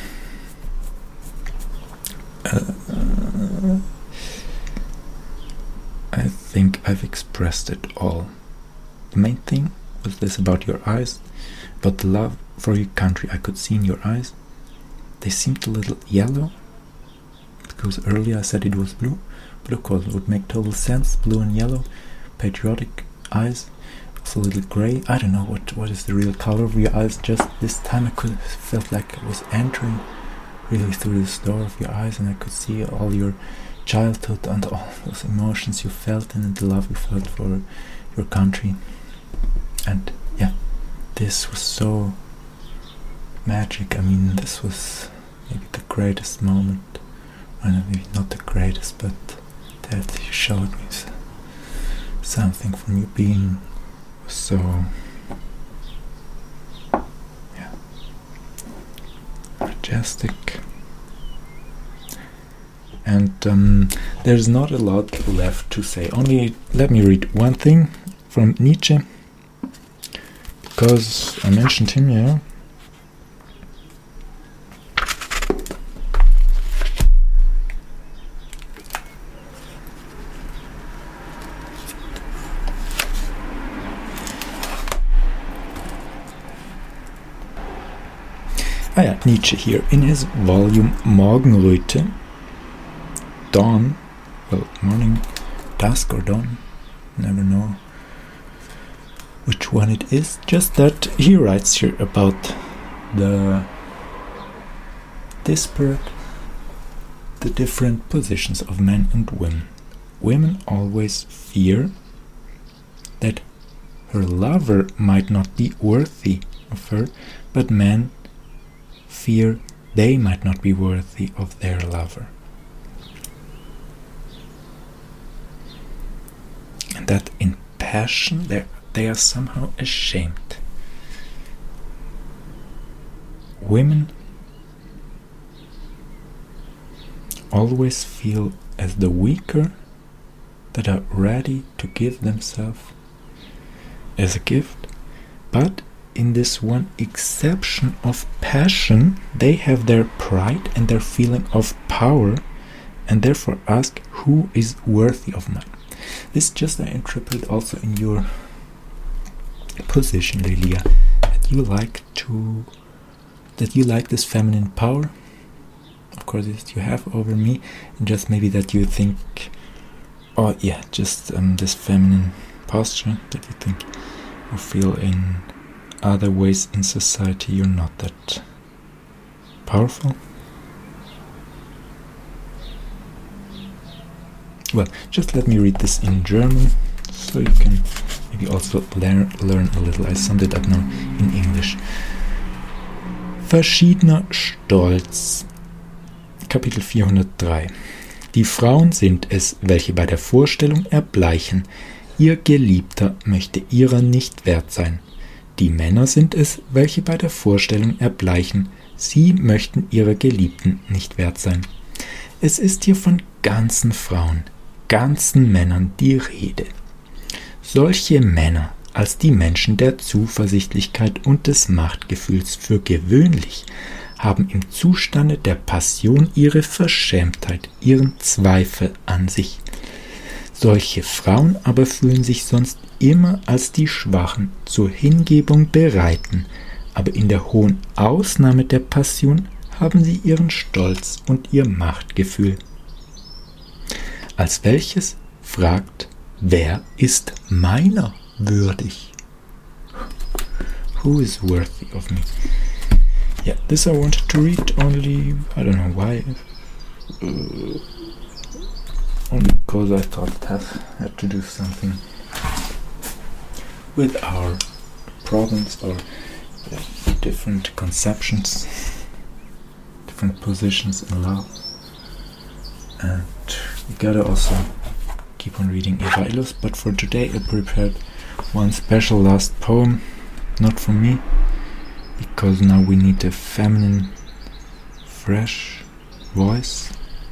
I've expressed it all. The main thing was this about your eyes, about the love for your country I could see in your eyes. They seemed a little yellow, because earlier I said it was blue, but of course it would make total sense, blue and yellow, patriotic eyes. A little grey. I don't know what is the real color of your eyes. Just this time I felt like I was entering really through this door of your eyes, and I could see all your childhood and all those emotions you felt and the love you felt for your country. And yeah, this was so magic. I mean, this was maybe the greatest moment, well, maybe not the greatest, but that you showed me something from your being. So, yeah, majestic, and there's not a lot left to say. Only let me read one thing from Nietzsche, because I mentioned him, yeah. Nietzsche here in his volume Morgenröte, dawn, well, morning, dusk or dawn, never know which one it is, just that he writes here about the different positions of men and women. Women always fear that her lover might not be worthy of her, but men fear they might not be worthy of their lover. And that in passion they are somehow ashamed. Women always feel as the weaker that are ready to give themselves as a gift, but in this one exception of passion, they have their pride and their feeling of power, and therefore ask, who is worthy of mine? This just I interpret also in your position, Lilia, that you like this feminine power, of course, that you have over me, and just maybe that you think, oh yeah, just this feminine posture that you think or feel in other ways in society you're not that powerful. Well, just let me read this in German, so you can maybe also learn a little. I summed it up now in English. Verschiedener Stolz. Kapitel 403. Die Frauen sind es, welche bei der Vorstellung erbleichen. Ihr Geliebter möchte ihrer nicht wert sein. Die Männer sind es, welche bei der Vorstellung erbleichen. Sie möchten ihrer Geliebten nicht wert sein. Es ist hier von ganzen Frauen, ganzen Männern die Rede. Solche Männer als die Menschen der Zuversichtlichkeit und des Machtgefühls für gewöhnlich haben im Zustande der Passion ihre Verschämtheit, ihren Zweifel an sich. Solche Frauen aber fühlen sich sonst immer als die Schwachen zur Hingebung bereiten, aber in der hohen Ausnahme der Passion haben sie ihren Stolz und ihr Machtgefühl. Als welches fragt, wer ist meiner würdig? Who is worthy of me? Yeah, this I wanted to read only, I don't know why, only because I thought it had to do something with our problems or different conceptions, different positions in love. And you gotta also keep on reading Eva Illos, but for today I prepared one special last poem, not for me, because now we need a feminine, fresh voice.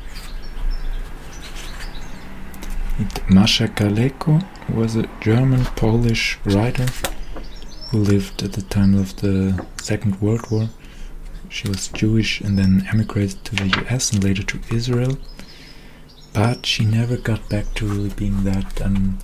Masha Kaleko was a German-Polish writer who lived at the time of the Second World War. She was Jewish and then emigrated to the US and later to Israel. But she never got back to really being that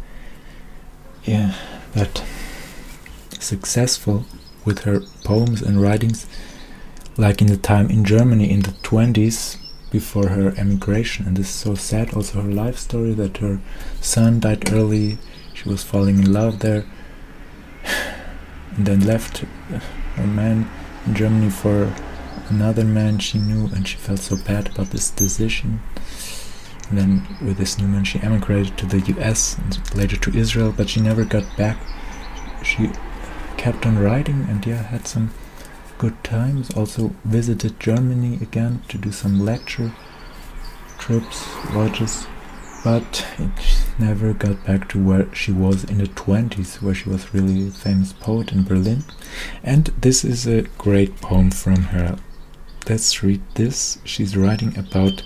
successful with her poems and writings, like in the time in Germany in the 20s before her emigration. And this is so sad. Also her life story, that her son died early. She was falling in love there, and then left her man in Germany for another man she knew, and she felt so bad about this decision. And then with this new man she emigrated to the US and later to Israel, but she never got back. She kept on writing and had some good times. Also visited Germany again to do some lecture trips, lodges, but it never got back to where she was in the 20s, where she was really a famous poet in Berlin. And this is a great poem from her. Let's read this. She's writing about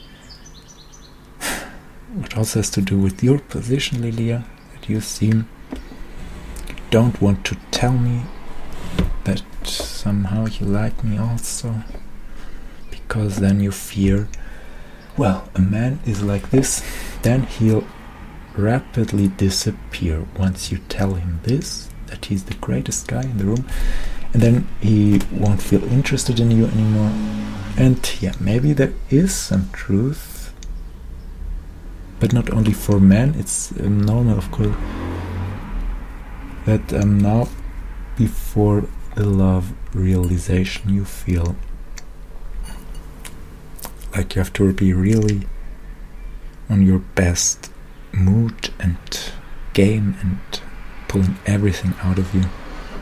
what also has to do with your position, Lilia, that you seem you don't want to tell me that somehow you like me also, because then you fear, well, a man is like this, then he'll rapidly disappear once you tell him this, that he's the greatest guy in the room, and then he won't feel interested in you anymore. And yeah, maybe there is some truth, but not only for men. It's normal, of course, that now before the love realization you feel like you have to be really on your best mood and game and pulling everything out of you.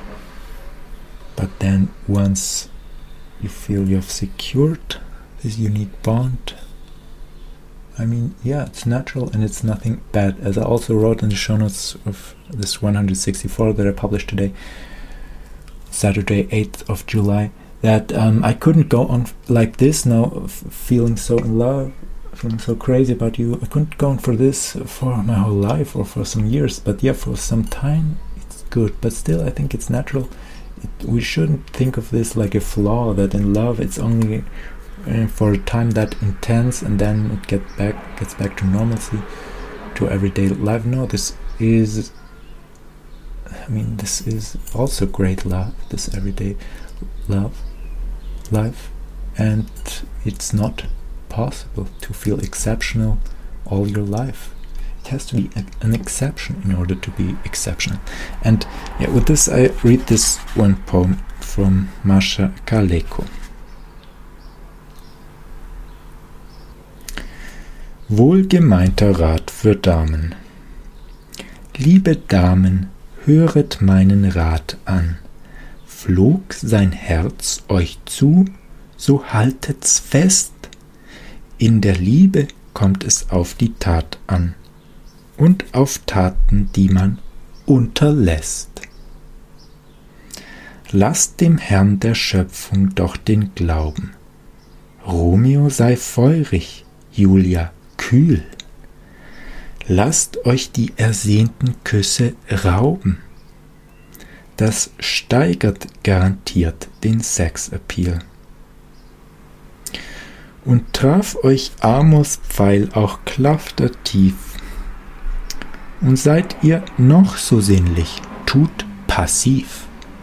But then once you feel you have secured this unique bond, I mean, yeah, it's natural and it's nothing bad. As I also wrote in the show notes of this 164 that I published today, Saturday, 8th of July, that I couldn't go on like this now, feeling so in love, feeling so crazy about you. I couldn't go on for this for my whole life or for some years, but yeah, for some time it's good. But still, I think it's natural we shouldn't think of this like a flaw, that in love it's only for a time that intense and then it gets back to normalcy, to everyday life. No, this is also great love, this everyday life, and it's not possible to feel exceptional all your life. It has to be an exception in order to be exceptional. And with this I read this one poem from Mascha Kaleko. Wohlgemeinter Rat für Damen. Liebe Damen, höret meinen Rat an. Flog sein Herz euch zu, so haltet's fest. In der Liebe kommt es auf die Tat an und auf Taten, die man unterlässt. Lasst dem Herrn der Schöpfung doch den Glauben. Romeo sei feurig, Julia kühl. Lasst euch die ersehnten Küsse rauben. Das steigert garantiert den Sexappeal. Und traf euch Amors Pfeil auch klaftertief. Und seid ihr noch so sinnlich, tut passiv.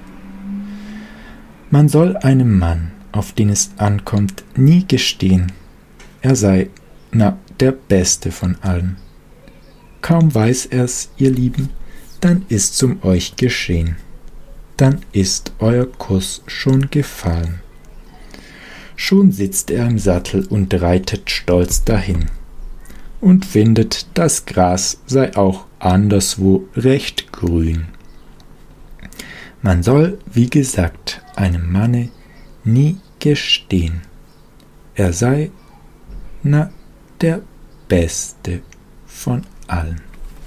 Man soll einem Mann, auf den es ankommt, nie gestehen, er sei, der Beste von allen. Kaum weiß er's, ihr Lieben, dann ist's um euch geschehen. Dann ist euer Kuss schon gefallen. Schon sitzt er im Sattel und reitet stolz dahin und findet, das Gras sei auch anderswo recht grün. Man soll, wie gesagt, einem Manne nie gestehen, er sei, der Beste von allen.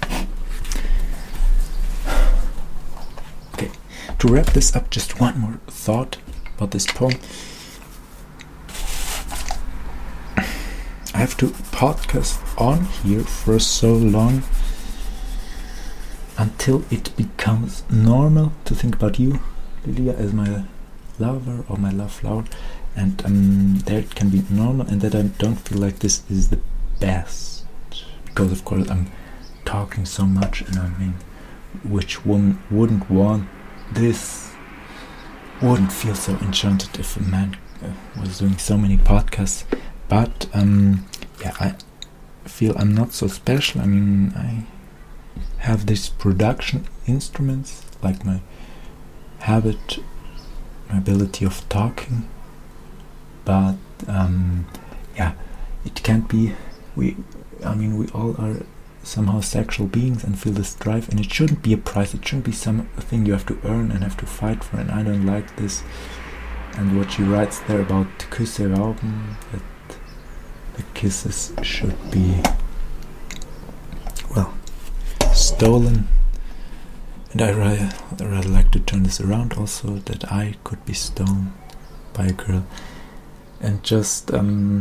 Okay, to wrap this up, just one more thought about this poem. I have to podcast on here for so long until it becomes normal to think about you, Lilia, as my lover or my love flower, and there it can be normal, and that I don't feel like this is the best, because of course I'm talking so much, and I mean, which woman wouldn't want this, wouldn't feel so enchanted if a man was doing so many podcasts. But I feel I'm not so special. I mean, I have these production instruments, like my habit, my ability of talking. But it can't be. We all are somehow sexual beings and feel this drive, and it shouldn't be a price. It shouldn't be something you have to earn and have to fight for. And I don't like this. And what she writes there about Küsse rauben, that the kisses should be, stolen. And I rather like to turn this around also, that I could be stolen by a girl. And just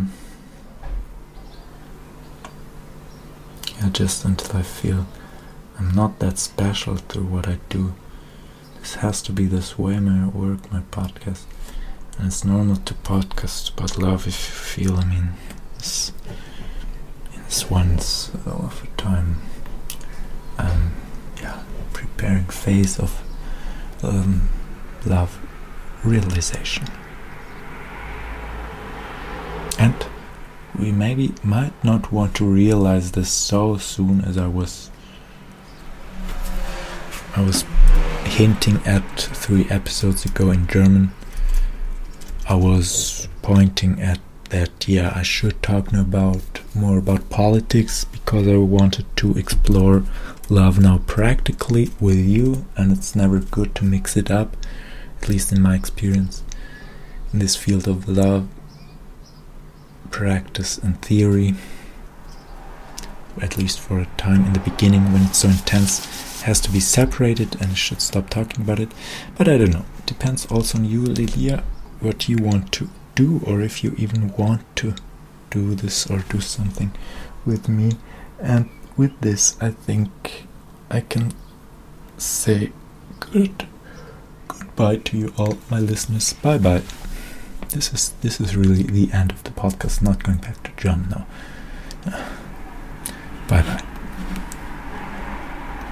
until I feel I'm not that special through what I do. This has to be this way, my work, my podcast. And it's normal to podcast about love if you feel, in this once of a time preparing phase of love realization. And we might not want to realize this so soon, as I was hinting at 3 episodes ago in German. I was pointing at that I should talk more about politics, because I wanted to explore love now practically with you, and it's never good to mix it up, at least in my experience in this field of love, practice and theory, at least for a time in the beginning when it's so intense. It has to be separated, and I should stop talking about it. But I don't know, it depends also on you, Lilia, what you want to do, or if you even want to do this or do something with me. And with this, I think I can say goodbye. goodbye to you all, my listeners. Bye bye. This is really the end of the podcast. Not going back to German now. Bye bye.